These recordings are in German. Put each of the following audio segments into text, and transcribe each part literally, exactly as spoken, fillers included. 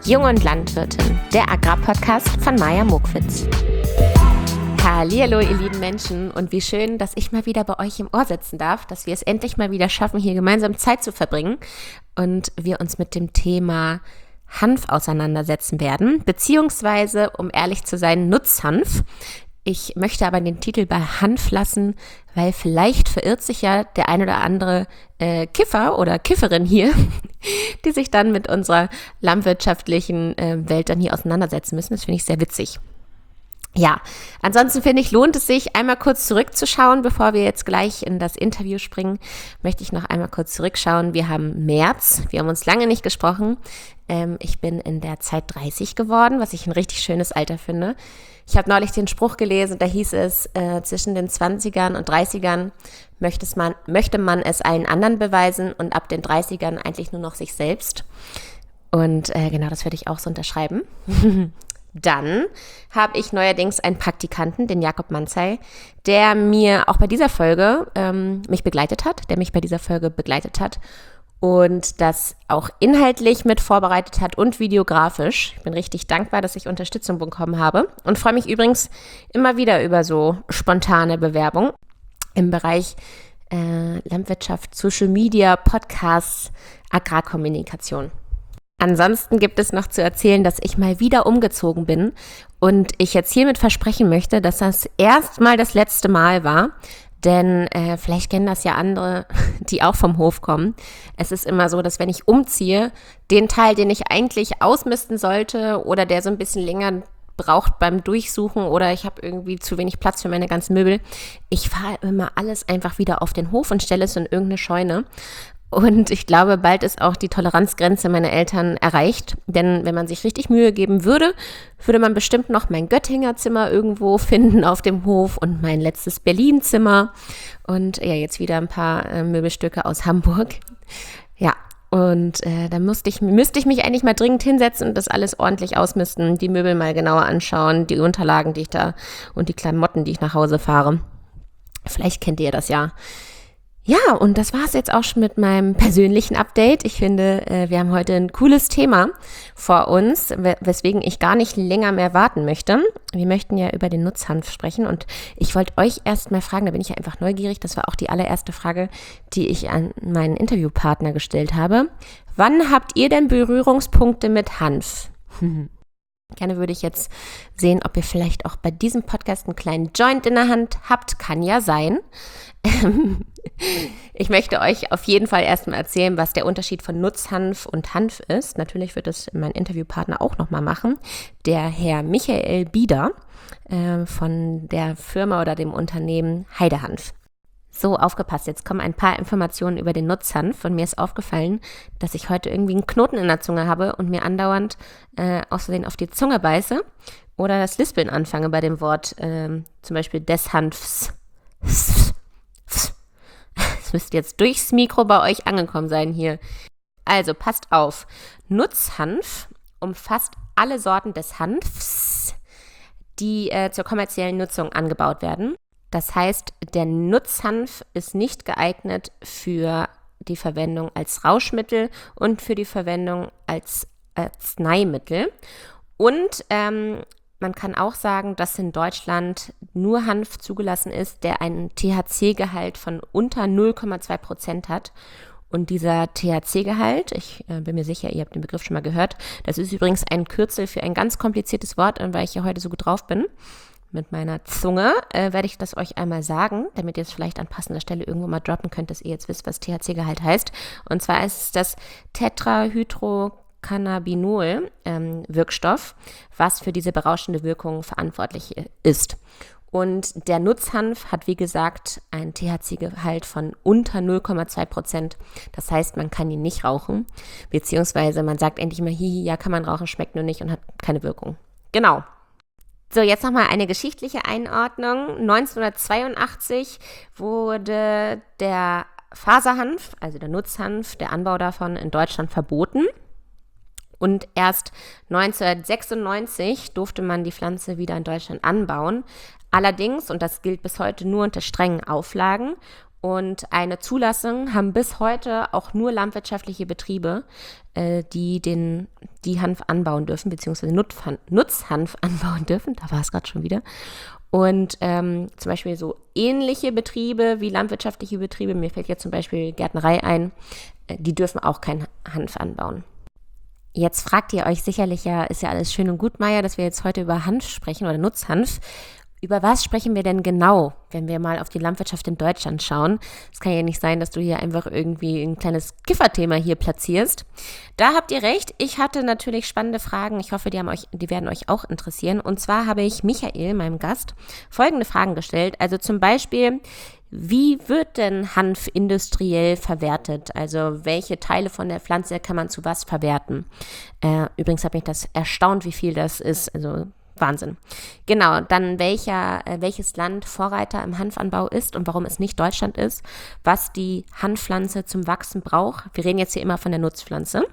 Jung und Landwirtin, der Agrarpodcast von Maja Mokwitz. Hallihallo, ihr lieben Menschen, und wie schön, dass ich mal wieder bei euch im Ohr sitzen darf, dass wir es endlich mal wieder schaffen, hier gemeinsam Zeit zu verbringen und wir uns mit dem Thema Hanf auseinandersetzen werden, beziehungsweise, um ehrlich zu sein, Nutzhanf. Ich möchte aber den Titel bei Hanf lassen, weil vielleicht verirrt sich ja der ein oder andere äh, Kiffer oder Kifferin hier, die sich dann mit unserer landwirtschaftlichen äh, Welt dann hier auseinandersetzen müssen. Das finde ich sehr witzig. Ja, ansonsten finde ich, lohnt es sich, einmal kurz zurückzuschauen, bevor wir jetzt gleich in das Interview springen, möchte ich noch einmal kurz zurückschauen. Wir haben März, wir haben uns lange nicht gesprochen. Ähm, ich bin in der Zeit dreißig geworden, was ich ein richtig schönes Alter finde. Ich habe neulich den Spruch gelesen, da hieß es, äh, zwischen den zwanzigern und dreißigern möchte man, möchte man es allen anderen beweisen und ab den dreißigern eigentlich nur noch sich selbst. Und äh, genau, das würde ich auch so unterschreiben. Dann habe ich neuerdings einen Praktikanten, den Jakob Manzey, der mir auch bei dieser Folge ähm, mich begleitet hat, der mich bei dieser Folge begleitet hat und das auch inhaltlich mit vorbereitet hat und videografisch. Ich bin richtig dankbar, dass ich Unterstützung bekommen habe und freue mich übrigens immer wieder über so spontane Bewerbung im Bereich äh, Landwirtschaft, Social Media, Podcasts, Agrarkommunikation. Ansonsten gibt es noch zu erzählen, dass ich mal wieder umgezogen bin und ich jetzt hiermit versprechen möchte, dass das erstmal das letzte Mal war, denn äh, vielleicht kennen das ja andere, die auch vom Hof kommen. Es ist immer so, dass wenn ich umziehe, den Teil, den ich eigentlich ausmisten sollte oder der so ein bisschen länger braucht beim Durchsuchen oder ich habe irgendwie zu wenig Platz für meine ganzen Möbel, ich fahre immer alles einfach wieder auf den Hof und stelle es in irgendeine Scheune. Und ich glaube, bald ist auch die Toleranzgrenze meiner Eltern erreicht. Denn wenn man sich richtig Mühe geben würde, würde man bestimmt noch mein Göttinger Zimmer irgendwo finden auf dem Hof und mein letztes Berlin-Zimmer. Und ja, jetzt wieder ein paar äh, Möbelstücke aus Hamburg. Ja, und äh, da müsste ich, müsste ich mich eigentlich mal dringend hinsetzen und das alles ordentlich ausmisten. Die Möbel mal genauer anschauen, die Unterlagen, die ich da und die Klamotten, die ich nach Hause fahre. Vielleicht kennt ihr das ja. Ja, und das war es jetzt auch schon mit meinem persönlichen Update. Ich finde, wir haben heute ein cooles Thema vor uns, weswegen ich gar nicht länger mehr warten möchte. Wir möchten ja über den Nutzhanf sprechen und ich wollte euch erst mal fragen, da bin ich ja einfach neugierig, das war auch die allererste Frage, die ich an meinen Interviewpartner gestellt habe. Wann habt ihr denn Berührungspunkte mit Hanf? Gerne würde ich jetzt sehen, ob ihr vielleicht auch bei diesem Podcast einen kleinen Joint in der Hand habt. Kann ja sein. Ich möchte euch auf jeden Fall erstmal erzählen, was der Unterschied von Nutzhanf und Hanf ist. Natürlich wird das mein Interviewpartner auch nochmal machen. Der Herr Michael Bieder äh, von der Firma oder dem Unternehmen Heidehanf. So, aufgepasst, jetzt kommen ein paar Informationen über den Nutzhanf und mir ist aufgefallen, dass ich heute irgendwie einen Knoten in der Zunge habe und mir andauernd äh, aus Versehen auf die Zunge beiße oder das Lispeln anfange bei dem Wort, äh, zum Beispiel des Hanfs. Das müsste jetzt durchs Mikro bei euch angekommen sein hier. Also, passt auf, Nutzhanf umfasst alle Sorten des Hanfs, die äh, zur kommerziellen Nutzung angebaut werden. Das heißt, der Nutzhanf ist nicht geeignet für die Verwendung als Rauschmittel und für die Verwendung als Arzneimittel. Und ähm, man kann auch sagen, dass in Deutschland nur Hanf zugelassen ist, der einen T H C-Gehalt von unter null Komma zwei Prozent hat. Und dieser T H C-Gehalt, ich äh, bin mir sicher, ihr habt den Begriff schon mal gehört, das ist übrigens ein Kürzel für ein ganz kompliziertes Wort, weil ich ja heute so gut drauf bin. Mit meiner Zunge äh, werde ich das euch einmal sagen, damit ihr es vielleicht an passender Stelle irgendwo mal droppen könnt, dass ihr jetzt wisst, was T H C-Gehalt heißt. Und zwar ist es das Tetrahydrocannabinol ähm, Wirkstoff, was für diese berauschende Wirkung verantwortlich ist. Und der Nutzhanf hat, wie gesagt, einen T H C-Gehalt von unter null Komma zwei Prozent. Das heißt, man kann ihn nicht rauchen, beziehungsweise man sagt endlich mal, hihi, ja, kann man rauchen, schmeckt nur nicht und hat keine Wirkung. Genau. So, jetzt nochmal eine geschichtliche Einordnung. neunzehnhundertzweiundachtzig wurde der Faserhanf, also der Nutzhanf, der Anbau davon in Deutschland verboten. Und erst neunzehnhundertsechsundneunzig durfte man die Pflanze wieder in Deutschland anbauen. Allerdings, und das gilt bis heute nur unter strengen Auflagen, Und eine Zulassung haben bis heute auch nur landwirtschaftliche Betriebe, äh, die den die Hanf anbauen dürfen, beziehungsweise Nutzhanf, Nutzhanf anbauen dürfen. Da war es gerade schon wieder. Und ähm, zum Beispiel so ähnliche Betriebe wie landwirtschaftliche Betriebe, mir fällt jetzt zum Beispiel Gärtnerei ein, äh, die dürfen auch keinen Hanf anbauen. Jetzt fragt ihr euch sicherlich, ja, ist ja alles schön und gut, Maja, dass wir jetzt heute über Hanf sprechen oder Nutzhanf. Über was sprechen wir denn genau, wenn wir mal auf die Landwirtschaft in Deutschland schauen? Es kann ja nicht sein, dass du hier einfach irgendwie ein kleines Kifferthema hier platzierst. Da habt ihr recht. Ich hatte natürlich spannende Fragen. Ich hoffe, die, haben euch, die werden euch auch interessieren. Und zwar habe ich Michael, meinem Gast, folgende Fragen gestellt. Also zum Beispiel, wie wird denn Hanf industriell verwertet? Also welche Teile von der Pflanze kann man zu was verwerten? Äh, übrigens hat mich das erstaunt, wie viel das ist. Also Wahnsinn. Genau, dann welcher, äh, welches Land Vorreiter im Hanfanbau ist und warum es nicht Deutschland ist, was die Hanfpflanze zum Wachsen braucht. Wir reden jetzt hier immer von der Nutzpflanze.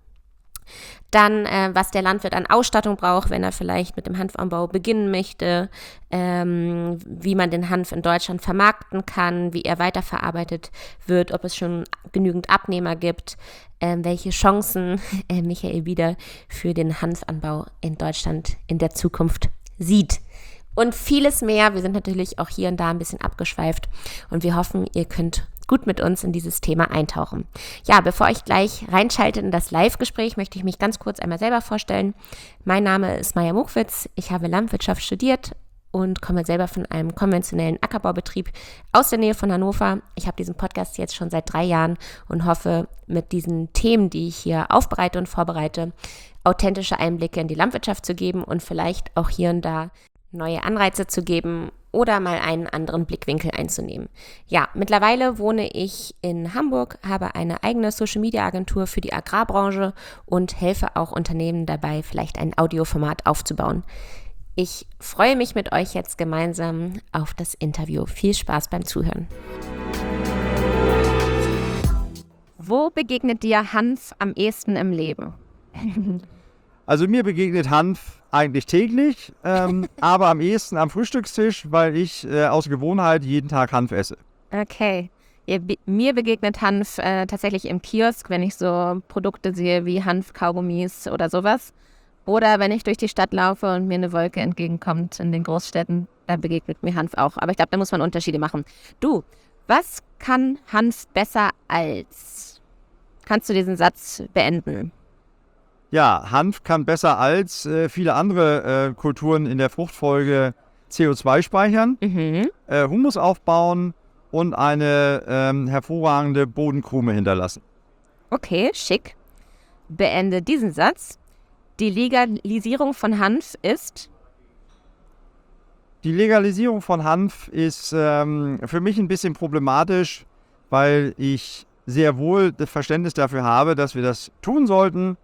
Dann, äh, was der Landwirt an Ausstattung braucht, wenn er vielleicht mit dem Hanfanbau beginnen möchte, ähm, wie man den Hanf in Deutschland vermarkten kann, wie er weiterverarbeitet wird, ob es schon genügend Abnehmer gibt, äh, welche Chancen äh, Michael wieder für den Hanfanbau in Deutschland in der Zukunft sieht. Und vieles mehr. Wir sind natürlich auch hier und da ein bisschen abgeschweift und wir hoffen, ihr könnt gut mit uns in dieses Thema eintauchen. Ja, bevor ich gleich reinschaltet in das Live-Gespräch, möchte ich mich ganz kurz einmal selber vorstellen. Mein Name ist Maja Muckwitz, ich habe Landwirtschaft studiert und komme selber von einem konventionellen Ackerbaubetrieb aus der Nähe von Hannover. Ich habe diesen Podcast jetzt schon seit drei Jahren und hoffe, mit diesen Themen, die ich hier aufbereite und vorbereite, authentische Einblicke in die Landwirtschaft zu geben und vielleicht auch hier und da neue Anreize zu geben oder mal einen anderen Blickwinkel einzunehmen. Ja, mittlerweile wohne ich in Hamburg, habe eine eigene Social-Media-Agentur für die Agrarbranche und helfe auch Unternehmen dabei, vielleicht ein Audioformat aufzubauen. Ich freue mich mit euch jetzt gemeinsam auf das Interview. Viel Spaß beim Zuhören. Wo begegnet dir Hanf am ehesten im Leben? Also mir begegnet Hanf eigentlich täglich, ähm, aber am ehesten am Frühstückstisch, weil ich äh, aus Gewohnheit jeden Tag Hanf esse. Okay. Ja, be- mir begegnet Hanf äh, tatsächlich im Kiosk, wenn ich so Produkte sehe wie Hanf-Kaugummis oder sowas. Oder wenn ich durch die Stadt laufe und mir eine Wolke entgegenkommt in den Großstädten, da begegnet mir Hanf auch. Aber ich glaube, da muss man Unterschiede machen. Du, was kann Hanf besser als? Kannst du diesen Satz beenden? Ja, Hanf kann besser als äh, viele andere äh, Kulturen in der Fruchtfolge C O zwei speichern, Mhm. äh, Humus aufbauen und eine ähm, hervorragende Bodenkrume hinterlassen. Okay, schick. Beende diesen Satz. Die Legalisierung von Hanf ist? Die Legalisierung von Hanf ist ähm, für mich ein bisschen problematisch, weil ich sehr wohl das Verständnis dafür habe, dass wir das tun sollten.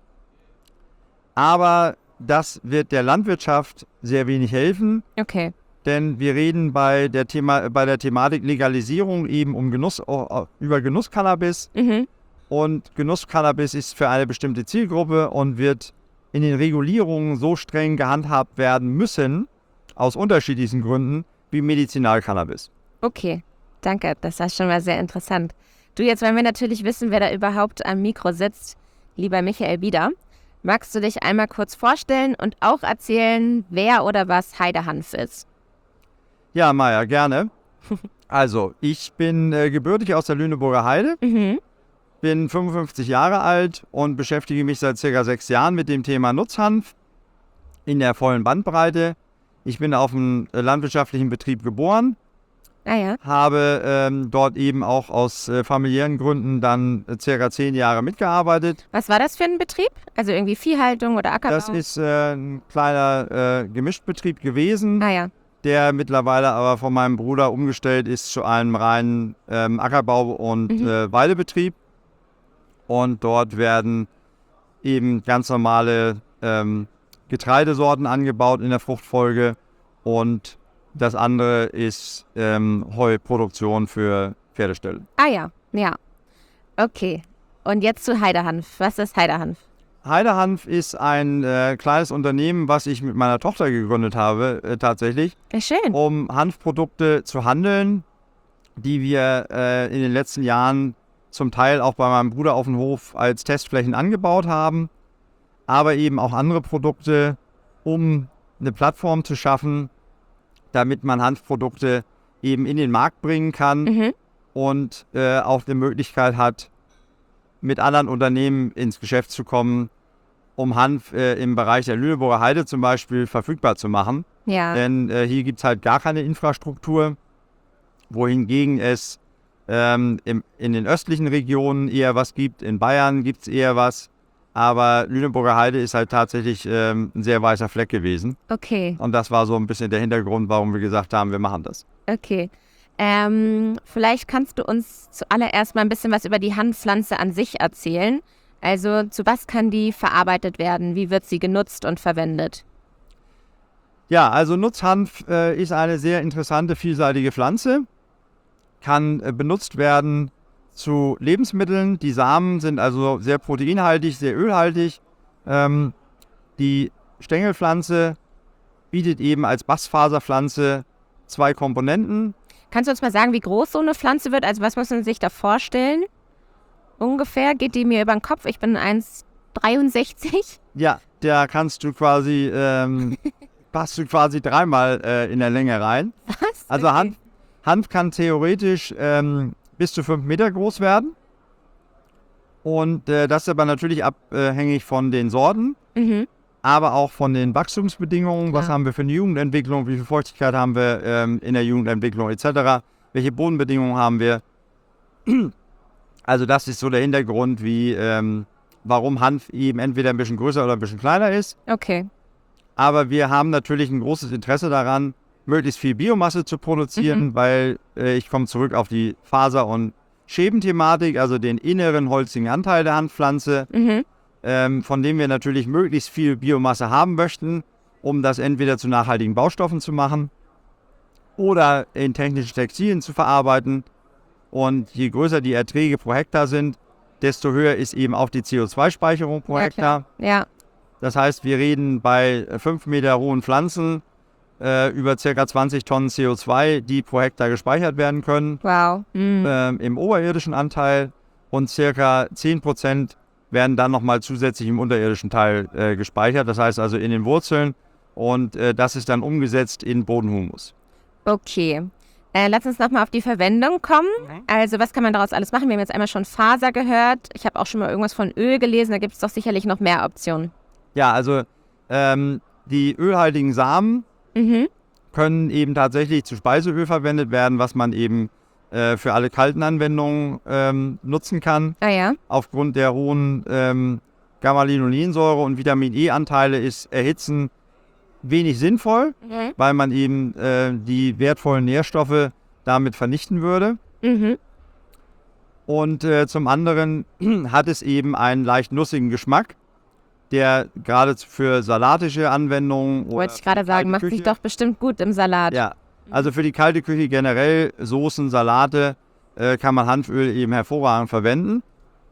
Aber das wird der Landwirtschaft sehr wenig helfen, Okay. denn wir reden bei der, Thema, bei der Thematik Legalisierung eben um Genuss, über Genusscannabis. Mhm. Und Genusscannabis ist für eine bestimmte Zielgruppe und wird in den Regulierungen so streng gehandhabt werden müssen, aus unterschiedlichsten Gründen, wie Medizinalcannabis. Okay, danke. Das war schon mal sehr interessant. Du, jetzt wollen wir natürlich wissen, wer da überhaupt am Mikro sitzt. Lieber Michael Bieder, magst du dich einmal kurz vorstellen und auch erzählen, wer oder was Heidehanf ist? Ja, Maja, gerne. Also, ich bin äh, gebürtig aus der Lüneburger Heide, Mhm. bin fünfundfünfzig Jahre alt und beschäftige mich seit circa sechs Jahren mit dem Thema Nutzhanf in der vollen Bandbreite. Ich bin auf einem äh, landwirtschaftlichen Betrieb geboren, Ah ja. habe ähm, dort eben auch aus äh, familiären Gründen dann äh, circa zehn Jahre mitgearbeitet. Was war das für ein Betrieb? Also irgendwie Viehhaltung oder Ackerbau? Das ist äh, ein kleiner äh, Gemischtbetrieb gewesen, Ah ja. der mittlerweile aber von meinem Bruder umgestellt ist zu einem reinen ähm, Ackerbau- und Mhm. äh, Weidebetrieb. Und dort werden eben ganz normale ähm, Getreidesorten angebaut in der Fruchtfolge. Und das andere ist ähm, Heuproduktion für Pferdeställe. Ah ja, ja. Okay. Und jetzt zu Heidehanf. Was ist Heidehanf? Heidehanf ist ein äh, kleines Unternehmen, was ich mit meiner Tochter gegründet habe, äh, tatsächlich, Ja, schön. um Hanfprodukte zu handeln die wir äh, in den letzten Jahren zum Teil auch bei meinem Bruder auf dem Hof als Testflächen angebaut haben, aber eben auch andere Produkte, um eine Plattform zu schaffen, damit man Hanfprodukte eben in den Markt bringen kann Mhm. und äh, auch die Möglichkeit hat, mit anderen Unternehmen ins Geschäft zu kommen, um Hanf äh, im Bereich der Lüneburger Heide zum Beispiel verfügbar zu machen. Ja. Denn äh, hier gibt es halt gar keine Infrastruktur, wohingegen es ähm, im, in den östlichen Regionen eher was gibt, in Bayern gibt es eher was, aber Lüneburger Heide ist halt tatsächlich ähm, ein sehr weißer Fleck gewesen. Okay, Und das war so ein bisschen der Hintergrund, warum wir gesagt haben, wir machen das. okay. Ähm, vielleicht kannst du uns zuallererst mal ein bisschen was über die Hanfpflanze an sich erzählen. Also zu was kann die verarbeitet werden? Wie wird sie genutzt und verwendet? Ja, also Nutzhanf äh, ist eine sehr interessante, vielseitige Pflanze, kann äh, benutzt werden zu Lebensmitteln. Die Samen sind also sehr proteinhaltig, sehr ölhaltig. Ähm, die Stängelpflanze bietet eben als Bastfaserpflanze zwei Komponenten. Kannst du uns mal sagen, wie groß so eine Pflanze wird? Also was muss man sich da vorstellen? Ungefähr geht die mir über den Kopf. Ich bin eins Komma dreiundsechzig. Ja, da kannst du quasi, ähm, passt du quasi dreimal äh, in der Länge rein. Was? Also Okay. Hanf, Hanf kann theoretisch ähm, bis zu fünf Meter groß werden. Und äh, das ist aber natürlich abhängig von den Sorten, Mhm. aber auch von den Wachstumsbedingungen. Was Klar. haben wir für eine Jugendentwicklung? Wie viel Feuchtigkeit haben wir ähm, in der Jugendentwicklung et cetera? Welche Bodenbedingungen haben wir? Also das ist so der Hintergrund, wie, ähm, warum Hanf eben entweder ein bisschen größer oder ein bisschen kleiner ist. Okay. Aber wir haben natürlich ein großes Interesse daran, möglichst viel Biomasse zu produzieren, Mhm. weil äh, ich komme zurück auf die Faser- und Schebenthematik, also den inneren holzigen Anteil der Hanfpflanze, Mhm. ähm, von dem wir natürlich möglichst viel Biomasse haben möchten, um das entweder zu nachhaltigen Baustoffen zu machen oder in technischen Textilien zu verarbeiten. Und je größer die Erträge pro Hektar sind, desto höher ist eben auch die C O zwei Speicherung pro Ja, Hektar. klar. Ja. Das heißt, wir reden bei fünf Meter hohen Pflanzen äh, über ca. zwanzig Tonnen C O zwei, die pro Hektar gespeichert werden können Wow. Mhm. ähm, im oberirdischen Anteil und ca. zehn Prozent werden dann nochmal zusätzlich im unterirdischen Teil äh, gespeichert, das heißt also in den Wurzeln, und äh, das ist dann umgesetzt in Bodenhumus. Okay. Äh, lass uns nochmal auf die Verwendung kommen. Mhm. Also was kann man daraus alles machen? Wir haben jetzt einmal schon Faser gehört. Ich habe auch schon mal irgendwas von Öl gelesen. Da gibt es doch sicherlich noch mehr Optionen. Ja, also ähm, die ölhaltigen Samen Mhm. können eben tatsächlich zu Speiseöl verwendet werden, was man eben äh, für alle kalten Anwendungen ähm, nutzen kann. Ah ja. Aufgrund der hohen ähm, Gamma-Linolensäure und Vitamin-E-Anteile ist Erhitzen wenig sinnvoll, Mhm. weil man eben äh, die wertvollen Nährstoffe damit vernichten würde. Mhm. Und äh, zum anderen hat es eben einen leicht nussigen Geschmack, der gerade für salatische Anwendungen oder Wollte ich gerade für sagen, kalte macht sich Küche- doch bestimmt gut im Salat. Ja, also für die kalte Küche generell, Soßen, Salate, äh, kann man Hanföl eben hervorragend verwenden.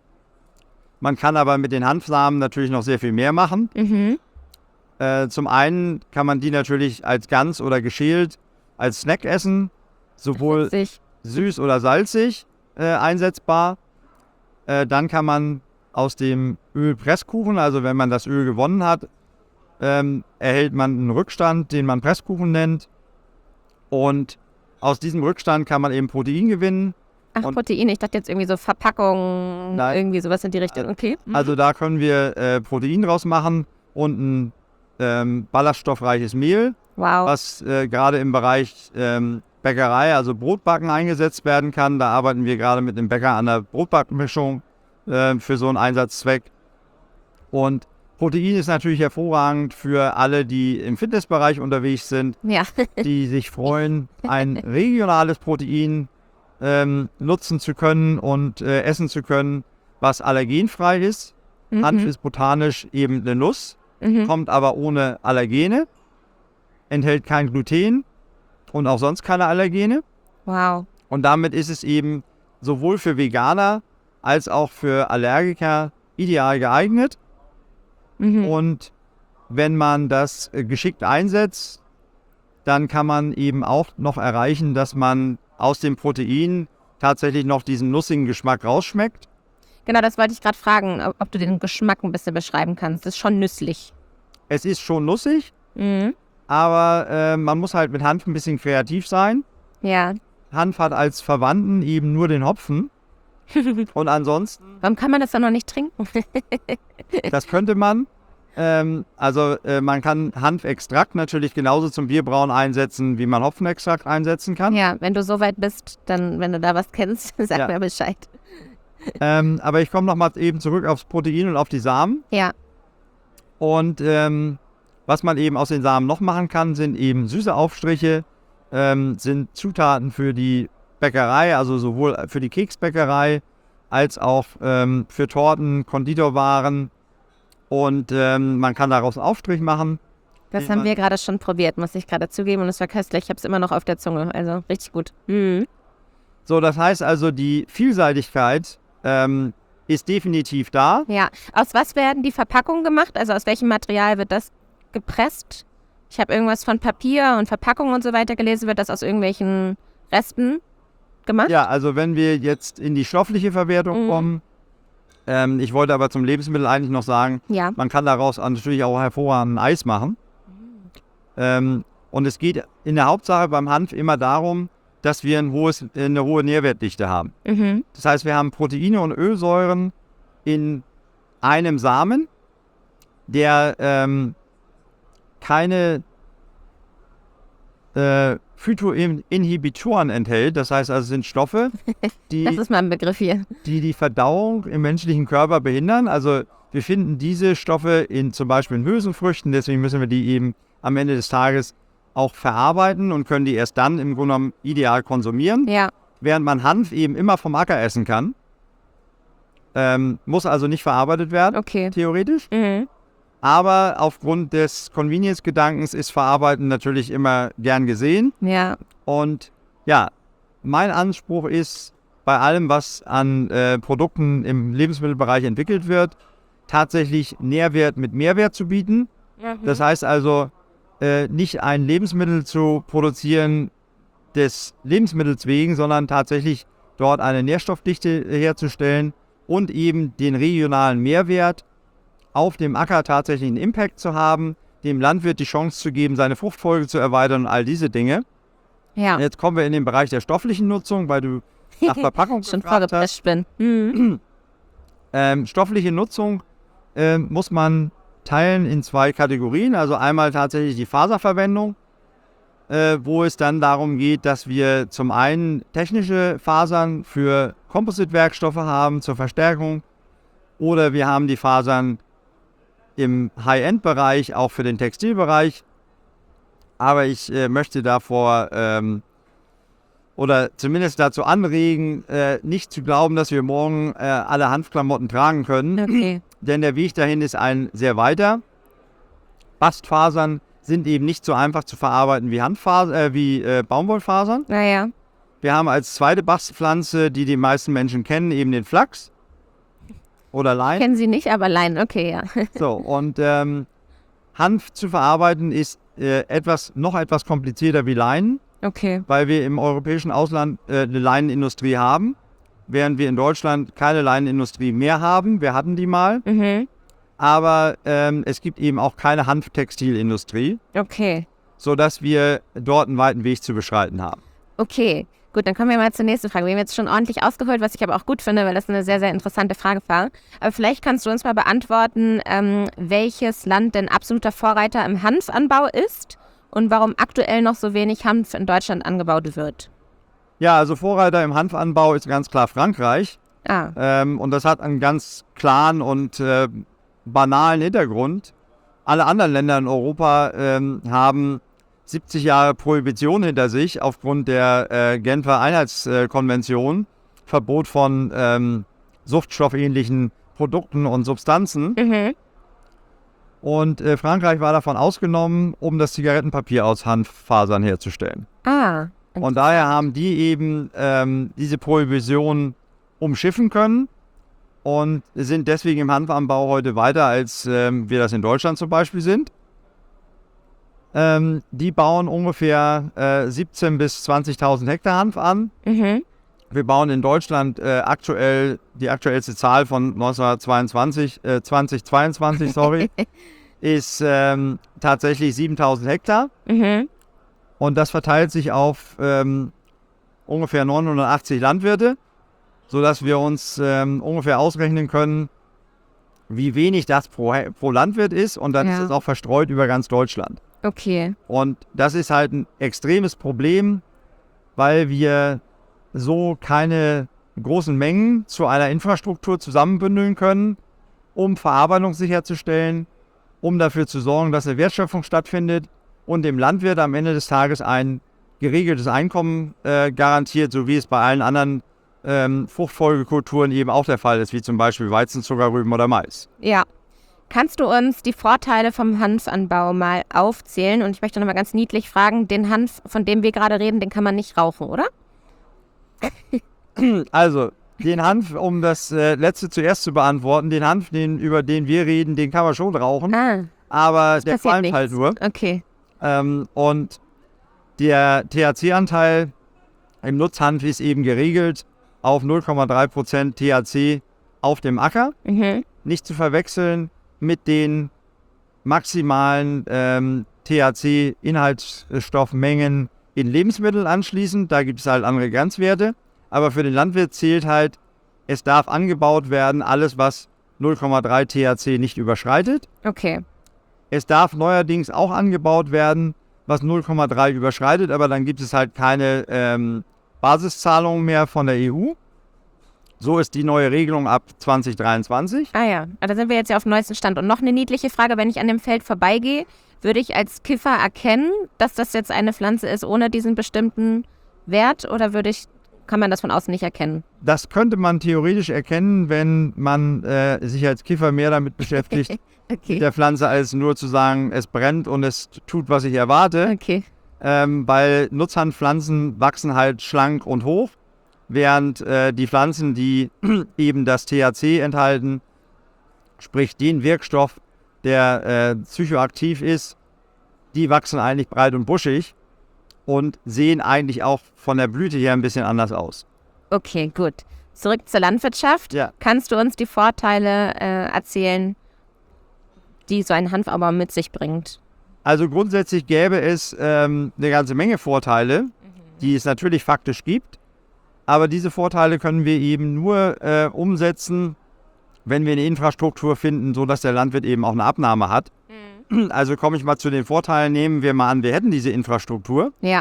Man kann aber mit den Hanfsamen natürlich noch sehr viel mehr machen. Mhm. Äh, zum einen kann man die natürlich als ganz oder geschält als Snack essen, sowohl Witzig. süß oder salzig äh, einsetzbar. Äh, dann kann man aus dem Öl Presskuchen, also wenn man das Öl gewonnen hat, ähm, erhält man einen Rückstand, den man Presskuchen nennt. Und aus diesem Rückstand kann man eben Protein gewinnen. Ach, Und- Protein. Ich dachte jetzt irgendwie so Verpackung, Nein. irgendwie sowas in die Richtung. Okay. Mhm. Also da können wir äh, Protein draus machen und ein ähm, ballaststoffreiches Mehl, Wow. was äh, gerade im Bereich ähm, Bäckerei, also Brotbacken, eingesetzt werden kann. Da arbeiten wir gerade mit dem Bäcker an der Brotbackmischung äh, für so einen Einsatzzweck. Und Protein ist natürlich hervorragend für alle, die im Fitnessbereich unterwegs sind, Ja. die sich freuen, ein regionales Protein ähm, nutzen zu können und äh, essen zu können, was allergenfrei ist. Mhm. Hanf ist botanisch eben eine Nuss, Mhm. kommt aber ohne Allergene, enthält kein Gluten und auch sonst keine Allergene. Wow. Und damit ist es eben sowohl für Veganer als auch für Allergiker ideal geeignet. Mhm. Und wenn man das äh, geschickt einsetzt, dann kann man eben auch noch erreichen, dass man aus dem Protein tatsächlich noch diesen nussigen Geschmack rausschmeckt. Genau, das wollte ich gerade fragen, ob, ob du den Geschmack ein bisschen beschreiben kannst. Das ist schon nüsslich. Es ist schon nussig, Mhm. aber äh, man muss halt mit Hanf ein bisschen kreativ sein. Ja. Hanf hat als Verwandten eben nur den Hopfen. Und ansonsten, Warum kann man das dann noch nicht trinken? das könnte man. Ähm, also äh, man kann Hanfextrakt natürlich genauso zum Bierbrauen einsetzen, wie man Hopfenextrakt einsetzen kann. Ja, wenn du so weit bist, dann, wenn du da was kennst, sag Ja. mir Bescheid. Ähm, aber ich komme nochmal eben zurück aufs Protein und auf die Samen. Ja. Und ähm, was man eben aus den Samen noch machen kann, sind eben süße Aufstriche, ähm, sind Zutaten für die Bäckerei, also sowohl für die Keksbäckerei als auch ähm, für Torten, Konditorwaren. Und ähm, man kann daraus einen Aufstrich machen. Das Den haben man- wir gerade schon probiert, muss ich gerade zugeben. Und es war köstlich. Ich habe es immer noch auf der Zunge. Also richtig gut. Mhm. So, das heißt also, die Vielseitigkeit ähm, ist definitiv da. Ja. Aus was werden die Verpackungen gemacht? Also aus welchem Material wird das gepresst? Ich habe irgendwas von Papier und Verpackung und so weiter gelesen. Wird das aus irgendwelchen Resten gemacht? Ja, also wenn wir jetzt in die stoffliche Verwertung Mhm. kommen, ähm, ich wollte aber zum Lebensmittel eigentlich noch sagen, Ja. man kann daraus natürlich auch hervorragend Eis machen. Ähm, und es geht in der Hauptsache beim Hanf immer darum, dass wir ein hohes, eine hohe Nährwertdichte haben. Mhm. Das heißt, wir haben Proteine und Ölsäuren in einem Samen, der ähm, keine äh, Phytoinhibitoren enthält. Das heißt also, es sind Stoffe, Das die, ist mal ein Begriff hier. die die Verdauung im menschlichen Körper behindern. Also wir finden diese Stoffe in zum Beispiel in Hülsenfrüchten, deswegen müssen wir die eben am Ende des Tages auch verarbeiten und können die erst dann im Grunde genommen ideal konsumieren. Ja. Während man Hanf eben immer vom Acker essen kann. Ähm, muss also nicht verarbeitet werden, Okay. theoretisch. Mhm. Aber aufgrund des Convenience-Gedankens ist Verarbeiten natürlich immer gern gesehen. Ja. Und ja, mein Anspruch ist, bei allem, was an äh, Produkten im Lebensmittelbereich entwickelt wird, tatsächlich Nährwert mit Mehrwert zu bieten. Das heißt also, äh, nicht ein Lebensmittel zu produzieren des Lebensmittels wegen, sondern tatsächlich dort eine Nährstoffdichte herzustellen und eben den regionalen Mehrwert auf dem Acker tatsächlich einen Impact zu haben, dem Landwirt die Chance zu geben, seine Fruchtfolge zu erweitern und all diese Dinge. Ja. Jetzt kommen wir in den Bereich der stofflichen Nutzung, weil du nach Verpackung Schon gefragt hast. vorgepresst bin. Mhm. Ähm, stoffliche Nutzung ähm, muss man teilen in zwei Kategorien. Also einmal tatsächlich die Faserverwendung, äh, wo es dann darum geht, dass wir zum einen technische Fasern für Composite-Werkstoffe haben zur Verstärkung oder wir haben die Fasern im High-End-Bereich, auch für den Textilbereich. Aber ich äh, möchte davor ähm, oder zumindest dazu anregen, äh, nicht zu glauben, dass wir morgen äh, alle Hanfklamotten tragen können. Okay. Denn der Weg dahin ist ein sehr weiter. Bastfasern sind eben nicht so einfach zu verarbeiten wie, Hanffaser, äh, wie äh, Baumwollfasern. Naja. Wir haben als zweite Bastpflanze, die die meisten Menschen kennen, eben den Flachs oder Lein. Kennen Sie nicht, aber Leinen. Okay, ja. So, und ähm, Hanf zu verarbeiten ist äh, etwas, noch etwas komplizierter wie Leinen, Okay. weil wir im europäischen Ausland äh, eine Leinenindustrie haben, während wir in Deutschland keine Leinenindustrie mehr haben. Wir hatten die mal, Mhm. aber ähm, es gibt eben auch keine Hanftextilindustrie, Okay. sodass wir dort einen weiten Weg zu beschreiten haben. Okay. Gut, dann kommen wir mal zur nächsten Frage. Wir haben jetzt schon ordentlich ausgeholt, was ich aber auch gut finde, weil das eine sehr, sehr interessante Frage war. Aber vielleicht kannst du uns mal beantworten, ähm, welches Land denn absoluter Vorreiter im Hanfanbau ist und warum aktuell noch so wenig Hanf in Deutschland angebaut wird. Ja, also Vorreiter im Hanfanbau ist ganz klar Frankreich. Ah, Ähm, und das hat einen ganz klaren und äh, banalen Hintergrund. Alle anderen Länder in Europa ähm, haben siebzig Jahre Prohibition hinter sich aufgrund der äh, Genfer Einheitskonvention, Verbot von ähm, suchtstoffähnlichen Produkten und Substanzen. mhm. Und äh, Frankreich war davon ausgenommen, um das Zigarettenpapier aus Hanffasern herzustellen. Ah, Und daher haben die eben ähm, diese Prohibition umschiffen können und sind deswegen im Hanfanbau heute weiter, als ähm, wir das in Deutschland zum Beispiel sind. Ähm, die bauen ungefähr äh, siebzehntausend bis zwanzigtausend Hektar Hanf an. Mhm. Wir bauen in Deutschland äh, aktuell, die aktuellste Zahl von neunzehnhundertzweiundzwanzig, äh, zweitausendzweiundzwanzig, sorry, ist ähm, tatsächlich siebentausend Hektar. Mhm. Und das verteilt sich auf ähm, ungefähr neunhundertachtzig Landwirte, sodass wir uns ähm, ungefähr ausrechnen können, wie wenig das pro, pro Landwirt ist. Und dann Ja. ist es auch verstreut über ganz Deutschland. Okay. Und das ist halt ein extremes Problem, weil wir so keine großen Mengen zu einer Infrastruktur zusammenbündeln können, um Verarbeitung sicherzustellen, um dafür zu sorgen, dass eine Wertschöpfung stattfindet und dem Landwirt am Ende des Tages ein geregeltes Einkommen äh, garantiert, so wie es bei allen anderen ähm, Fruchtfolgekulturen eben auch der Fall ist, wie zum Beispiel Weizen, Zuckerrüben oder Mais. Ja. Kannst du uns die Vorteile vom Hanfanbau mal aufzählen? Und ich möchte nochmal ganz niedlich fragen, den Hanf, von dem wir gerade reden, den kann man nicht rauchen, oder? Also, den Hanf, um das äh, letzte zuerst zu beantworten, den Hanf, den, über den wir reden, den kann man schon rauchen, Ah, aber der passiert qualmt nichts. halt nur. Okay. Ähm, und der T H C-Anteil im Nutzhanf ist eben geregelt auf null Komma drei Prozent T H C auf dem Acker. Mhm. Nicht zu verwechseln mit den maximalen ähm, T H C-Inhaltsstoffmengen in Lebensmitteln anschließend. Da gibt es halt andere Grenzwerte. Aber für den Landwirt zählt halt, es darf angebaut werden, alles was null Komma drei T H C nicht überschreitet. Okay. Es darf neuerdings auch angebaut werden, was null Komma drei überschreitet, aber dann gibt es halt keine ähm, Basiszahlungen mehr von der E U. So ist die neue Regelung ab zwanzig dreiundzwanzig. Ah ja, da sind wir jetzt ja auf dem neuesten Stand. Und noch eine niedliche Frage, wenn ich an dem Feld vorbeigehe, würde ich als Kiffer erkennen, dass das jetzt eine Pflanze ist ohne diesen bestimmten Wert, oder würde ich, kann man das von außen nicht erkennen? Das könnte man theoretisch erkennen, wenn man äh, sich als Kiffer mehr damit beschäftigt, mit Okay. der Pflanze, als nur zu sagen, es brennt und es tut, was ich erwarte. Okay. Ähm, weil Nutzhanfpflanzen wachsen halt schlank und hoch, während äh, die Pflanzen, die eben das T H C enthalten, sprich den Wirkstoff, der äh, psychoaktiv ist, die wachsen eigentlich breit und buschig und sehen eigentlich auch von der Blüte her ein bisschen anders aus. Okay, gut. Zurück zur Landwirtschaft. Ja. Kannst du uns die Vorteile äh, erzählen, die so ein Hanfanbau mit sich bringt? Also grundsätzlich gäbe es ähm, eine ganze Menge Vorteile, die es natürlich faktisch gibt. Aber diese Vorteile können wir eben nur äh, umsetzen, wenn wir eine Infrastruktur finden, sodass der Landwirt eben auch eine Abnahme hat. Mhm. Also komme ich mal zu den Vorteilen, nehmen wir mal an, wir hätten diese Infrastruktur. Ja,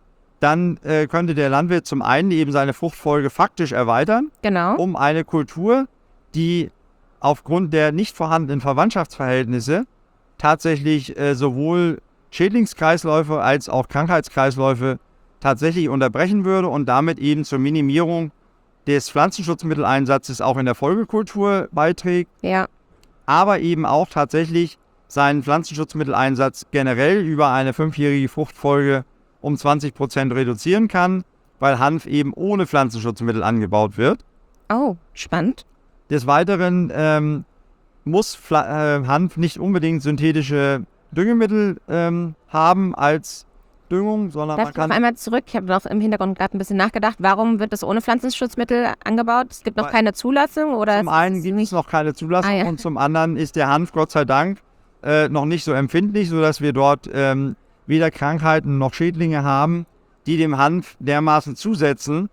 Dann äh, könnte der Landwirt zum einen eben seine Fruchtfolge faktisch erweitern, genau. um eine Kultur, die aufgrund der nicht vorhandenen Verwandtschaftsverhältnisse tatsächlich äh, sowohl Schädlingskreisläufe als auch Krankheitskreisläufe tatsächlich unterbrechen würde und damit eben zur Minimierung des Pflanzenschutzmitteleinsatzes auch in der Folgekultur beiträgt, Ja, aber eben auch tatsächlich seinen Pflanzenschutzmitteleinsatz generell über eine fünfjährige Fruchtfolge um zwanzig Prozent reduzieren kann, weil Hanf eben ohne Pflanzenschutzmittel angebaut wird. oh, spannend. Des Weiteren ähm, muss Pfla- äh, Hanf nicht unbedingt synthetische Düngemittel ähm, haben als Düngung, sondern Darf man ich noch kann... einmal zurück? Ich habe noch im Hintergrund gerade ein bisschen nachgedacht. Warum wird das ohne Pflanzenschutzmittel angebaut? Es gibt noch Weil- keine Zulassung? Oder Zum ist einen es gibt es nicht? noch keine Zulassung Ah, ja. und zum anderen ist der Hanf Gott sei Dank äh, noch nicht so empfindlich, sodass wir dort ähm, weder Krankheiten noch Schädlinge haben, die dem Hanf dermaßen zusetzen,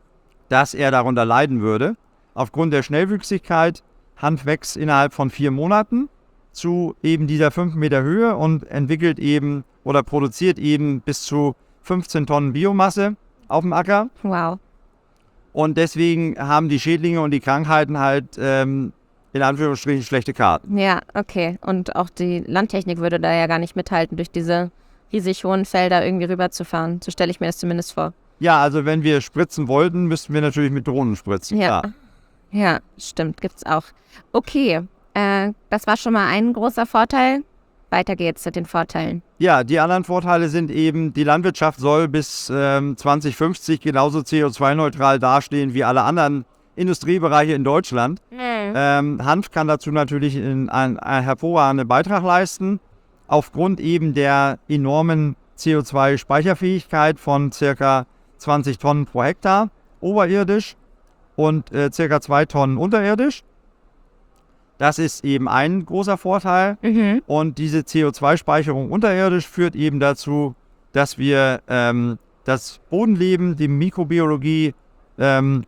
dass er darunter leiden würde. Aufgrund der Schnellwüchsigkeit, Hanf wächst innerhalb von vier Monaten zu eben dieser fünf Meter Höhe und entwickelt eben oder produziert eben bis zu fünfzehn Tonnen Biomasse auf dem Acker. Wow. Und deswegen haben die Schädlinge und die Krankheiten halt ähm, in Anführungsstrichen schlechte Karten. Ja, okay. Und auch die Landtechnik würde da ja gar nicht mithalten, durch diese riesig hohen Felder irgendwie rüberzufahren. So stelle ich mir das zumindest vor. Ja, also wenn wir spritzen wollten, müssten wir natürlich mit Drohnen spritzen. Ja. klar. Ja, stimmt, gibt's auch. Okay, äh, das war schon mal ein großer Vorteil. Weiter geht's mit den Vorteilen. Ja, die anderen Vorteile sind eben, die Landwirtschaft soll bis ähm, zwanzig fünfzig genauso C O zwei neutral dastehen wie alle anderen Industriebereiche in Deutschland. Ähm, Hanf kann dazu natürlich in ein, ein hervorragenden Beitrag leisten. aufgrund eben der enormen C O zwei Speicherfähigkeit von circa zwanzig Tonnen pro Hektar oberirdisch und äh, circa zwei Tonnen unterirdisch. Das ist eben ein großer Vorteil. Mhm. Und diese C O zwei Speicherung unterirdisch führt eben dazu, dass wir ähm, das Bodenleben, die Mikrobiologie ähm,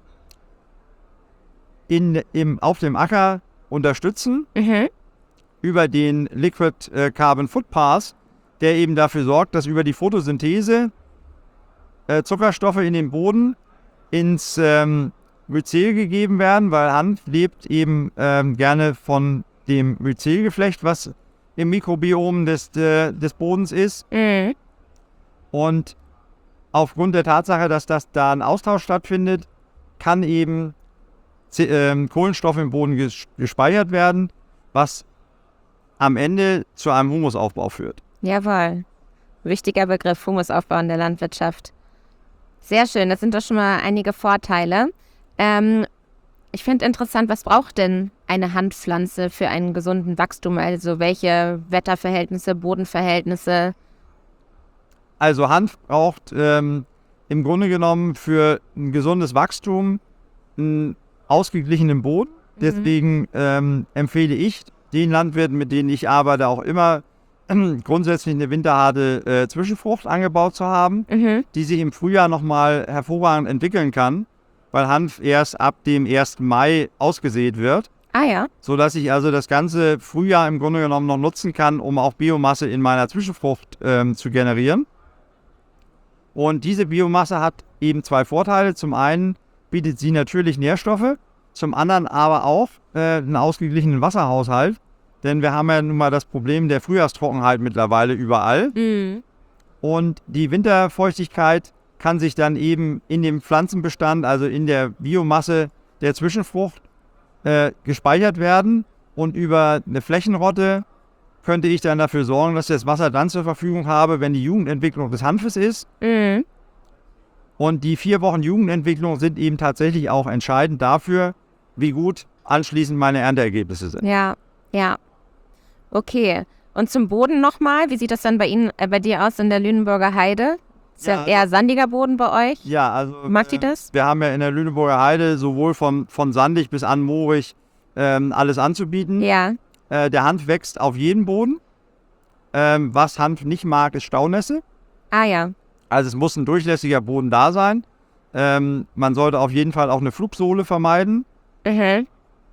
in, im, auf dem Acker unterstützen Mhm. über den Liquid äh, Carbon Footpath, der eben dafür sorgt, dass über die Photosynthese äh, Zuckerstoffe in den Boden ins ähm, Myzel gegeben werden, weil Hanf lebt eben ähm, gerne von dem Myzelgeflecht, was im Mikrobiom des, äh, des Bodens ist. Mhm. Und aufgrund der Tatsache, dass das da ein Austausch stattfindet, kann eben Z- ähm, Kohlenstoff im Boden ges- gespeichert werden, was am Ende zu einem Humusaufbau führt. Jawohl. Wichtiger Begriff, Humusaufbau in der Landwirtschaft. Sehr schön, das sind doch schon mal einige Vorteile. Ähm, ich finde interessant, was braucht denn eine Hanfpflanze für einen gesunden Wachstum? Also welche Wetterverhältnisse, Bodenverhältnisse? Also Hanf braucht ähm, im Grunde genommen für ein gesundes Wachstum einen ausgeglichenen Boden. Deswegen ähm, empfehle ich den Landwirten, mit denen ich arbeite, auch immer grundsätzlich eine winterharte äh, Zwischenfrucht angebaut zu haben, Mhm. die sich im Frühjahr nochmal hervorragend entwickeln kann, weil Hanf erst ab dem ersten Mai ausgesät wird, Ah ja. sodass ich also das ganze Frühjahr im Grunde genommen noch nutzen kann, um auch Biomasse in meiner Zwischenfrucht ähm, zu generieren. Und diese Biomasse hat eben zwei Vorteile. Zum einen bietet sie natürlich Nährstoffe, zum anderen aber auch äh, einen ausgeglichenen Wasserhaushalt. Denn wir haben ja nun mal das Problem der Frühjahrstrockenheit mittlerweile überall. Mhm. Und die Winterfeuchtigkeit kann sich dann eben in dem Pflanzenbestand, also in der Biomasse der Zwischenfrucht, äh, gespeichert werden. Und über eine Flächenrotte könnte ich dann dafür sorgen, dass ich das Wasser dann zur Verfügung habe, wenn die Jugendentwicklung des Hanfes ist. Mhm. Und die vier Wochen Jugendentwicklung sind eben tatsächlich auch entscheidend dafür, wie gut anschließend meine Ernteergebnisse sind. Ja, ja. Okay. Und zum Boden nochmal, wie sieht das dann bei Ihnen, äh, bei dir aus in der Lüneburger Heide? Ist ja, Ja, eher sandiger Boden bei euch? Ja, also Mag die äh, das? wir haben ja in der Lüneburger Heide sowohl von, von sandig bis an moorig ähm, alles anzubieten. Ja. Äh, der Hanf wächst auf jedem Boden. Ähm, was Hanf nicht mag, ist Staunässe. Ah ja. Also es muss ein durchlässiger Boden da sein. Ähm, man sollte auf jeden Fall auch eine Flugsohle vermeiden. Mhm.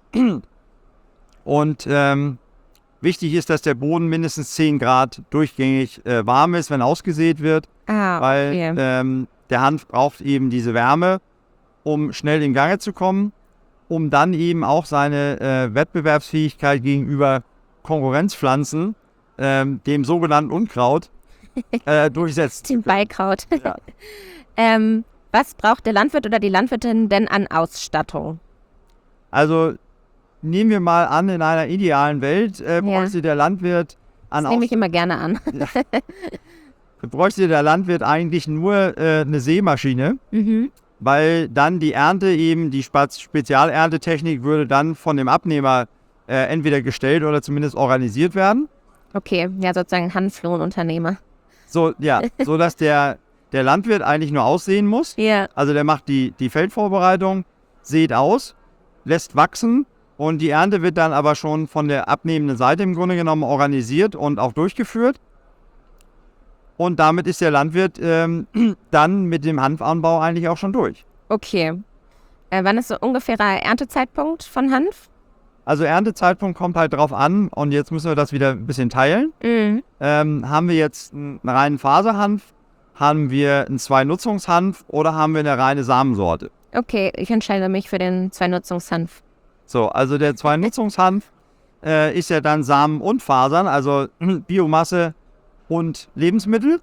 Und ähm, wichtig ist, dass der Boden mindestens zehn Grad durchgängig äh, warm ist, wenn ausgesät wird. Ah, Weil okay. ähm, der Hanf braucht eben diese Wärme, um schnell in Gange zu kommen, um dann eben auch seine äh, Wettbewerbsfähigkeit gegenüber Konkurrenzpflanzen, ähm, dem sogenannten Unkraut, äh, durchsetzen zu Dem können. Beikraut. Ja. ähm, was braucht der Landwirt oder die Landwirtin denn an Ausstattung? Also nehmen wir mal an, in einer idealen Welt äh, bräuchte der Landwirt an Das nehme ich Aus- immer gerne an. bräuchte der Landwirt eigentlich nur äh, eine Sämaschine, Mhm. weil dann die Ernte eben, die Spaz- Spezialerntetechnik würde dann von dem Abnehmer äh, entweder gestellt oder zumindest organisiert werden. Okay, ja, sozusagen ein Hanflohnunternehmer. So, ja, so dass der, der Landwirt eigentlich nur aussehen muss. Ja. Also der macht die, die Feldvorbereitung, sät aus, lässt wachsen und die Ernte wird dann aber schon von der abnehmenden Seite im Grunde genommen organisiert und auch durchgeführt. Und damit ist der Landwirt ähm, dann mit dem Hanfanbau eigentlich auch schon durch. Okay. Äh, wann ist so ungefährer Erntezeitpunkt von Hanf? Also Erntezeitpunkt kommt halt drauf an und jetzt müssen wir das wieder ein bisschen teilen. Mhm. Ähm, haben wir jetzt einen reinen Faserhanf, haben wir einen Zwei-Nutzungshanf oder haben wir eine reine Samensorte? Okay, ich entscheide mich für den Zwei-Nutzungshanf. So, also der Zwei-Nutzungshanf äh, ist ja dann Samen und Fasern, also Biomasse und Lebensmittel.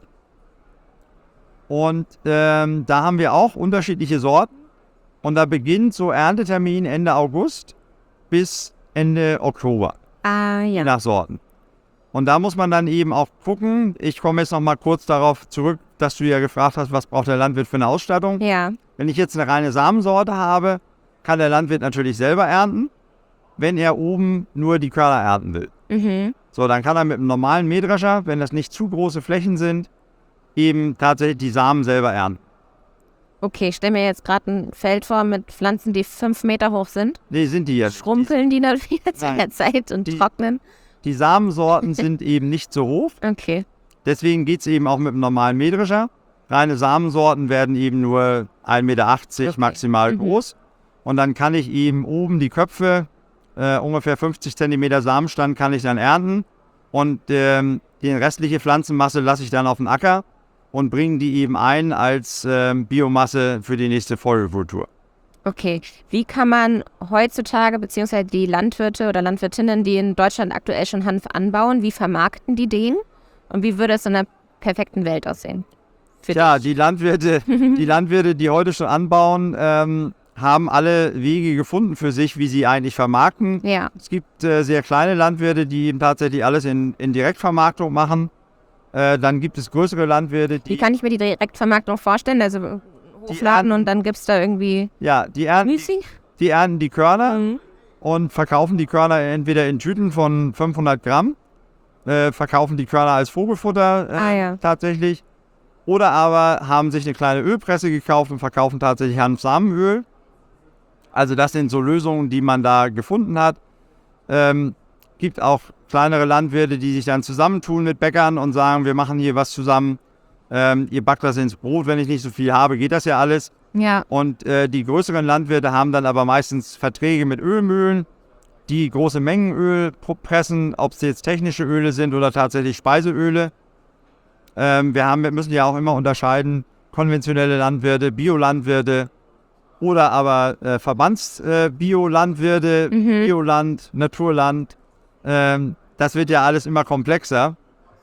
Und ähm, da haben wir auch unterschiedliche Sorten. Und da beginnt so Erntetermin Ende August bis Ende Oktober, Ah, je ja. nach Sorten. Und da muss man dann eben auch gucken. Ich komme jetzt noch mal kurz darauf zurück, dass du ja gefragt hast, was braucht der Landwirt für eine Ausstattung. Ja. Wenn ich jetzt eine reine Samensorte habe, kann der Landwirt natürlich selber ernten, wenn er oben nur die Körner ernten will. Mhm. So, dann kann er mit einem normalen Mähdrescher, wenn das nicht zu große Flächen sind, eben tatsächlich die Samen selber ernten. Okay, ich stelle mir jetzt gerade ein Feld vor mit Pflanzen, die fünf Meter hoch sind. Nee, sind die jetzt. Schrumpeln die dann wieder zu Nein. der Zeit und Die- trocknen? Die Samensorten sind eben nicht so hoch. Okay. Deswegen geht es eben auch mit einem normalen Mähdrescher. Reine Samensorten werden eben nur ein Meter achtzig Okay. maximal Mhm. groß. Und dann kann ich eben oben die Köpfe, äh, ungefähr fünfzig Zentimeter Samenstand, kann ich dann ernten. Und ähm, die restliche Pflanzenmasse lasse ich dann auf den Acker und bringe die eben ein als ähm, Biomasse für die nächste Folgekultur. Okay. Wie kann man heutzutage, beziehungsweise die Landwirte oder Landwirtinnen, die in Deutschland aktuell schon Hanf anbauen, wie vermarkten die den? Und wie würde es in einer perfekten Welt aussehen? Für Tja, dich? die Landwirte, die Landwirte, die heute schon anbauen, ähm, haben alle Wege gefunden für sich, wie sie eigentlich vermarkten. Ja. Es gibt äh, sehr kleine Landwirte, die eben tatsächlich alles in, in Direktvermarktung machen. Äh, dann gibt es größere Landwirte, Wie die, kann ich mir die Direktvermarktung vorstellen? Also hochladen und dann gibt es da irgendwie ja, die, ernten, Müsli? die ernten die Körner Mhm. und verkaufen die Körner entweder in Tüten von fünfhundert Gramm, äh, verkaufen die Körner als Vogelfutter äh, Ah, ja. tatsächlich. Oder aber haben sich eine kleine Ölpresse gekauft und verkaufen tatsächlich Hanfsamenöl. Also das sind so Lösungen, die man da gefunden hat. Ähm, gibt auch kleinere Landwirte, die sich dann zusammentun mit Bäckern und sagen, wir machen hier was zusammen. Ähm, ihr backt das ins Brot, wenn ich nicht so viel habe, geht das ja alles. Ja. Und äh, die größeren Landwirte haben dann aber meistens Verträge mit Ölmühlen, die große Mengen Öl pressen, ob es jetzt technische Öle sind oder tatsächlich Speiseöle. Ähm, wir, haben, wir müssen ja auch immer unterscheiden, konventionelle Landwirte, Biolandwirte oder aber äh, Verbands-Biolandwirte, Mhm. Bioland, Naturland. Ähm, das wird ja alles immer komplexer.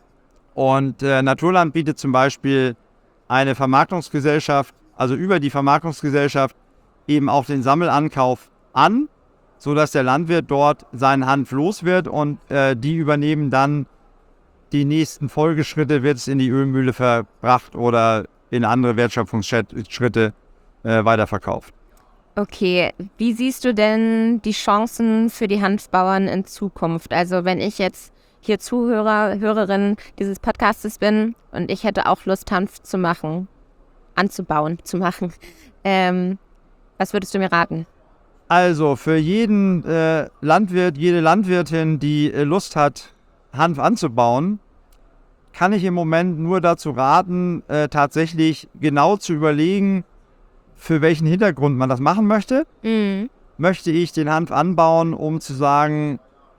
Und äh, Naturland bietet zum Beispiel eine Vermarktungsgesellschaft, also über die Vermarktungsgesellschaft eben auch den Sammelankauf an, sodass der Landwirt dort seinen Hanf los wird und äh, die übernehmen dann die nächsten Folgeschritte, wird es in die Ölmühle verbracht oder in andere Wertschöpfungsschritte äh, weiterverkauft. Okay, wie siehst du denn die Chancen für die Hanfbauern in Zukunft? Also wenn ich jetzt hier Zuhörer, Hörerin dieses Podcastes bin und ich hätte auch Lust, Hanf zu machen, anzubauen, zu machen, ähm, was würdest du mir raten? Also für jeden äh, Landwirt, jede Landwirtin, die äh, Lust hat, Hanf anzubauen, kann ich im Moment nur dazu raten, äh, tatsächlich genau zu überlegen, für welchen Hintergrund man das machen möchte. Mhm. Möchte ich den Hanf anbauen, um zu sagen,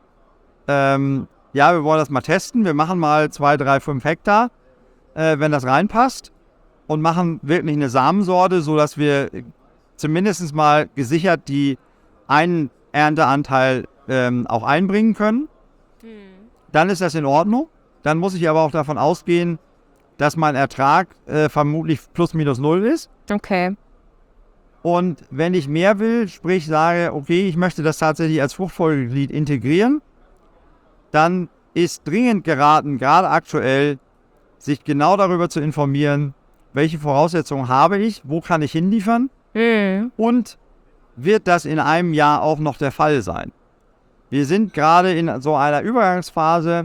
ähm, ja, wir wollen das mal testen, wir machen mal zwei, drei, fünf Hektar, äh, wenn das reinpasst und machen wirklich eine Samensorte, sodass wir zumindest mal gesichert die einen Ernteanteil ähm, auch einbringen können. Dann ist das in Ordnung. Dann muss ich aber auch davon ausgehen, dass mein Ertrag äh, vermutlich plus minus null ist. Okay. Und wenn ich mehr will, sprich sage, okay, ich möchte das tatsächlich als Fruchtfolgeglied integrieren, dann ist dringend geraten, gerade aktuell, sich genau darüber zu informieren, welche Voraussetzungen habe ich, wo kann ich hinliefern Mhm. und wird das in einem Jahr auch noch der Fall sein. Wir sind gerade in so einer Übergangsphase,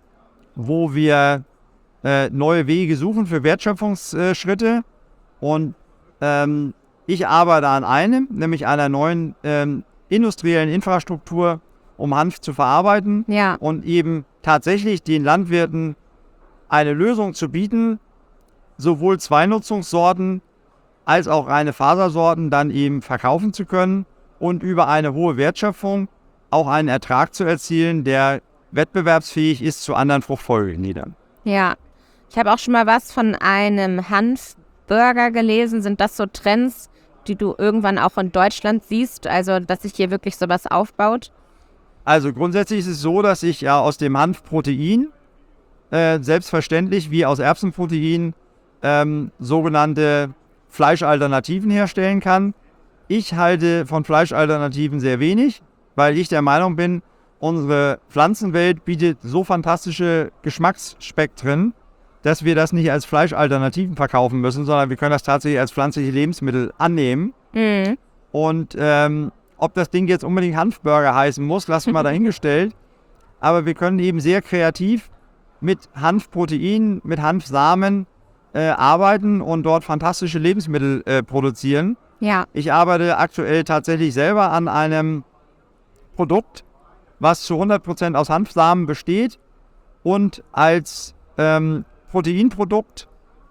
wo wir äh, neue Wege suchen für Wertschöpfungsschritte und ähm, ich arbeite an einem, nämlich einer neuen ähm, industriellen Infrastruktur, um Hanf zu verarbeiten Ja. und eben tatsächlich den Landwirten eine Lösung zu bieten, sowohl Zweinutzungssorten als auch reine Fasersorten dann eben verkaufen zu können und über eine hohe Wertschöpfung auch einen Ertrag zu erzielen, der wettbewerbsfähig ist zu anderen Fruchtfolgegliedern. Ja. Ich habe auch schon mal was von einem Hanfburger gelesen. Sind das so Trends, die du irgendwann auch in Deutschland siehst? Also, dass sich hier wirklich sowas aufbaut? Also grundsätzlich ist es so, dass ich ja aus dem Hanfprotein äh, selbstverständlich wie aus Erbsenprotein ähm, sogenannte Fleischalternativen herstellen kann. Ich halte von Fleischalternativen sehr wenig, weil ich der Meinung bin, unsere Pflanzenwelt bietet so fantastische Geschmacksspektren, dass wir das nicht als Fleischalternativen verkaufen müssen, sondern wir können das tatsächlich als pflanzliche Lebensmittel annehmen. Mhm. Und ähm, ob das Ding jetzt unbedingt Hanfburger heißen muss, lassen wir mal dahingestellt. aber wir können eben sehr kreativ mit Hanfprotein, mit Hanfsamen äh, arbeiten und dort fantastische Lebensmittel äh, produzieren. Ja. Ich arbeite aktuell tatsächlich selber an einem Produkt, was zu hundert Prozent aus Hanfsamen besteht und als ähm, Proteinprodukt,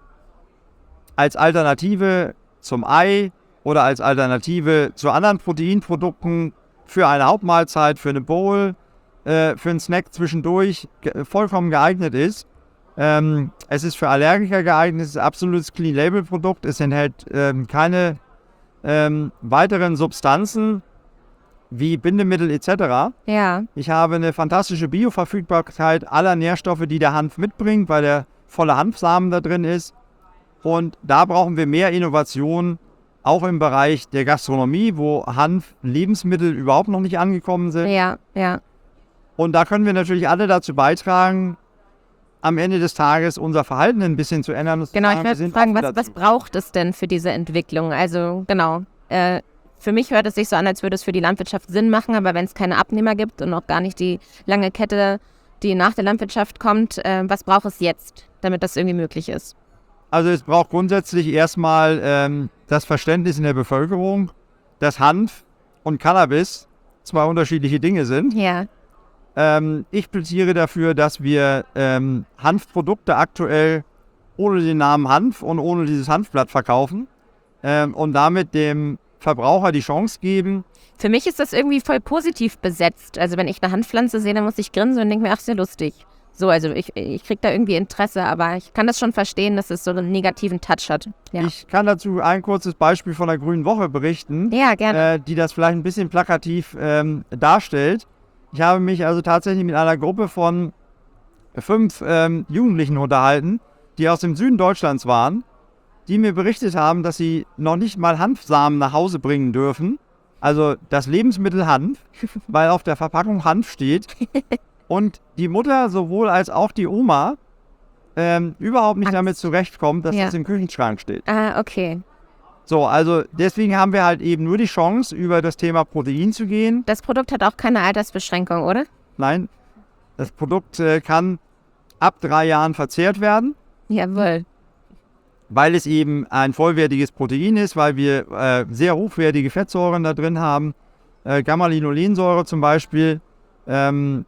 als Alternative zum Ei oder als Alternative zu anderen Proteinprodukten für eine Hauptmahlzeit, für eine Bowl, äh, für einen Snack zwischendurch ge- vollkommen geeignet ist. Ähm, es ist für Allergiker geeignet, es ist ein absolutes Clean-Label-Produkt, es enthält ähm, keine ähm, weiteren Substanzen wie Bindemittel et cetera. Ja. Ich habe eine fantastische Bioverfügbarkeit aller Nährstoffe, die der Hanf mitbringt, weil der volle Hanfsamen da drin ist. Und da brauchen wir mehr Innovation, auch im Bereich der Gastronomie, wo Hanf-Lebensmittel überhaupt noch nicht angekommen sind. Ja, ja. Und da können wir natürlich alle dazu beitragen, am Ende des Tages unser Verhalten ein bisschen zu ändern. Genau, ich würde fragen, was, was braucht es denn für diese Entwicklung? Also genau, äh, für mich hört es sich so an, als würde es für die Landwirtschaft Sinn machen, aber wenn es keine Abnehmer gibt und auch gar nicht die lange Kette, die nach der Landwirtschaft kommt, äh, was braucht es jetzt, damit das irgendwie möglich ist? Also es braucht grundsätzlich erstmal ähm, das Verständnis in der Bevölkerung, dass Hanf und Cannabis zwei unterschiedliche Dinge sind. Ja. Ähm, ich plädiere dafür, dass wir ähm, Hanfprodukte aktuell ohne den Namen Hanf und ohne dieses Hanfblatt verkaufen ähm, und damit dem Verbraucher die Chance geben. Für mich ist das irgendwie voll positiv besetzt. Also wenn ich eine Hanfpflanze sehe, dann muss ich grinsen und denke mir, ach, sehr lustig. So, also ich, ich kriege da irgendwie Interesse, aber ich kann das schon verstehen, dass es so einen negativen Touch hat. Ja, Ich kann dazu ein kurzes Beispiel von der Grünen Woche berichten, ja gerne. äh, die das vielleicht ein bisschen plakativ ähm, darstellt. Ich habe mich also tatsächlich mit einer Gruppe von fünf ähm, Jugendlichen unterhalten, die aus dem Süden Deutschlands waren, die mir berichtet haben, dass sie noch nicht mal Hanfsamen nach Hause bringen dürfen. Also das Lebensmittel Hanf, weil auf der Verpackung Hanf steht. Und die Mutter sowohl als auch die Oma ähm, überhaupt nicht Angst. damit zurechtkommt, dass Ja. das im Küchenschrank steht. Ah, okay. So, also deswegen haben wir halt eben nur die Chance, über das Thema Protein zu gehen. Das Produkt hat auch keine Altersbeschränkung, oder? Nein, das Produkt äh, kann ab drei Jahren verzehrt werden, Jawohl. weil es eben ein vollwertiges Protein ist, weil wir äh, sehr hochwertige Fettsäuren da drin haben. Äh, Gamma-Linolensäure zum Beispiel. Ähm,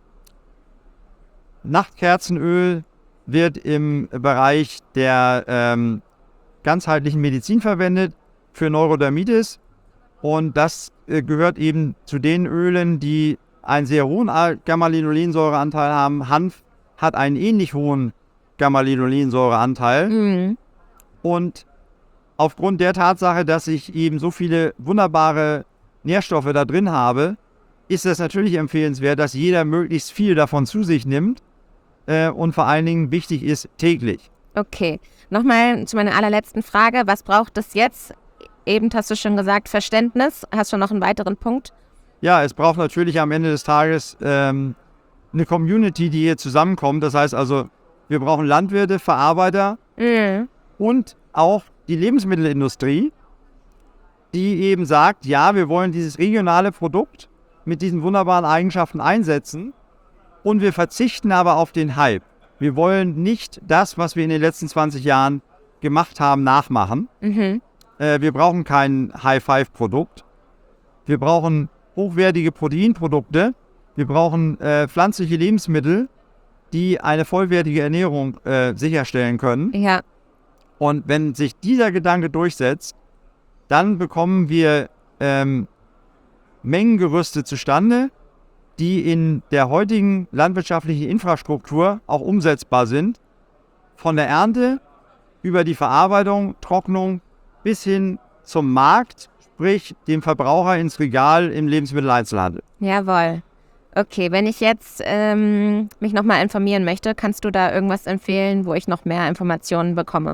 Nachtkerzenöl wird im Bereich der ähm, ganzheitlichen Medizin verwendet für Neurodermitis. Und das äh, gehört eben zu den Ölen, die einen sehr hohen Gamma-Linolensäureanteil haben. Hanf hat einen ähnlich hohen Gamma-Linolensäureanteil. Mhm. Und aufgrund der Tatsache, dass ich eben so viele wunderbare Nährstoffe da drin habe, ist es natürlich empfehlenswert, dass jeder möglichst viel davon zu sich nimmt. Äh, und vor allen Dingen wichtig ist, täglich. Okay. Nochmal zu meiner allerletzten Frage. Was braucht es jetzt? Eben hast du schon gesagt, Verständnis. Hast du noch einen weiteren Punkt? Ja, es braucht natürlich am Ende des Tages ähm, eine Community, die hier zusammenkommt. Das heißt also, wir brauchen Landwirte, Verarbeiter Mhm. und auch die Lebensmittelindustrie, die eben sagt, ja, wir wollen dieses regionale Produkt mit diesen wunderbaren Eigenschaften einsetzen und wir verzichten aber auf den Hype. Wir wollen nicht das, was wir in den letzten zwanzig Jahren gemacht haben, nachmachen. Mhm. Äh, wir brauchen kein High-Five-Produkt. Wir brauchen hochwertige Proteinprodukte. Wir brauchen äh, pflanzliche Lebensmittel, die eine vollwertige Ernährung äh, sicherstellen können. Ja. Und wenn sich dieser Gedanke durchsetzt, dann bekommen wir ähm, Mengengerüste zustande, die in der heutigen landwirtschaftlichen Infrastruktur auch umsetzbar sind. Von der Ernte über die Verarbeitung, Trocknung bis hin zum Markt, sprich dem Verbraucher ins Regal im Lebensmitteleinzelhandel. Jawohl. Okay, wenn ich jetzt ähm, mich nochmal informieren möchte, kannst du da irgendwas empfehlen, wo ich noch mehr Informationen bekomme?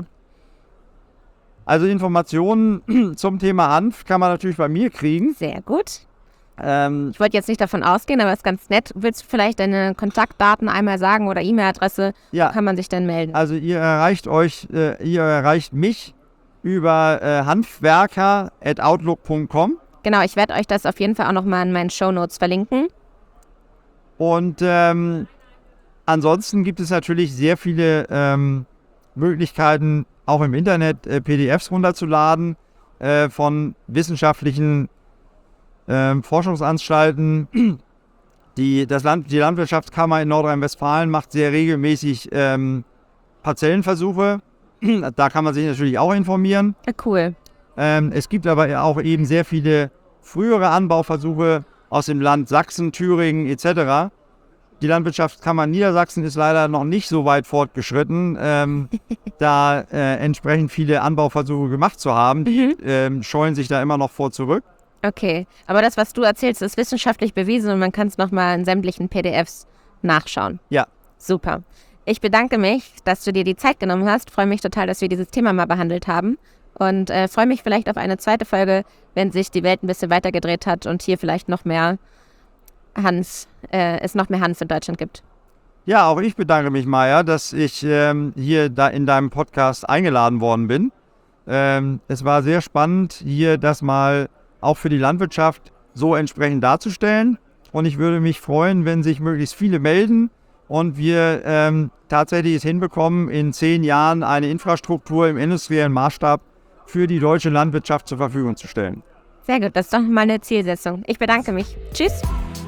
Also Informationen zum Thema Hanf kann man natürlich bei mir kriegen. Sehr gut. Ähm, Ich wollte jetzt nicht davon ausgehen, aber es ist ganz nett. Willst du vielleicht deine Kontaktdaten einmal sagen oder E-Mail-Adresse? ja, Wo kann man sich denn melden? also ihr erreicht euch, äh, ihr erreicht mich über äh, hanfwerker at outlook punkt com. Genau, ich werde euch das auf jeden Fall auch nochmal in meinen Shownotes verlinken. Und ähm, ansonsten gibt es natürlich sehr viele ähm, Möglichkeiten, auch im Internet äh, P D Fs runterzuladen äh, von wissenschaftlichen äh, Forschungsanstalten. Die, das Land, die Landwirtschaftskammer in Nordrhein-Westfalen macht sehr regelmäßig ähm, Parzellenversuche. Da kann man sich natürlich auch informieren. Ja, cool. Ähm, es gibt aber auch eben sehr viele frühere Anbauversuche aus dem Land Sachsen, Thüringen et cetera. Die Landwirtschaftskammer Niedersachsen ist leider noch nicht so weit fortgeschritten, ähm, da äh, entsprechend viele Anbauversuche gemacht zu haben. Die Mhm. ähm, scheuen sich da immer noch vor zurück. Okay, aber das, was du erzählst, ist wissenschaftlich bewiesen und man kann es nochmal in sämtlichen P D Fs nachschauen. Ja. Super. Ich bedanke mich, dass du dir die Zeit genommen hast. Freue mich total, dass wir dieses Thema mal behandelt haben. Und äh, freue mich vielleicht auf eine zweite Folge, wenn sich die Welt ein bisschen weitergedreht hat und hier vielleicht noch mehr Hanf, äh, es noch mehr Hanf in Deutschland gibt. Ja, auch ich bedanke mich, Maja, dass ich ähm, hier da in deinem Podcast eingeladen worden bin. Ähm, es war sehr spannend, hier das mal auch für die Landwirtschaft so entsprechend darzustellen. Und ich würde mich freuen, wenn sich möglichst viele melden und wir ähm, tatsächlich es hinbekommen, in zehn Jahren eine Infrastruktur im industriellen Maßstab für die deutsche Landwirtschaft zur Verfügung zu stellen. Sehr gut, das ist doch mal eine Zielsetzung. Ich bedanke mich. Tschüss.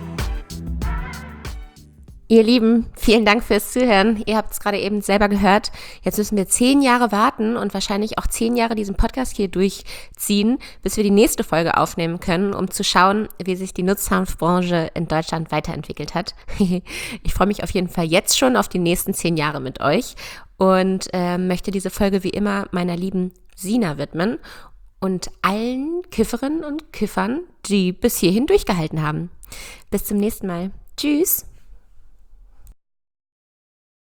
Ihr Lieben, vielen Dank fürs Zuhören. Ihr habt es gerade eben selber gehört. Jetzt müssen wir zehn Jahre warten und wahrscheinlich auch zehn Jahre diesen Podcast hier durchziehen, bis wir die nächste Folge aufnehmen können, um zu schauen, wie sich die Nutzhanfbranche in Deutschland weiterentwickelt hat. Ich freue mich auf jeden Fall jetzt schon auf die nächsten zehn Jahre mit euch und äh, möchte diese Folge wie immer meiner lieben Sina widmen und allen Kifferinnen und Kiffern, die bis hierhin durchgehalten haben. Bis zum nächsten Mal. Tschüss.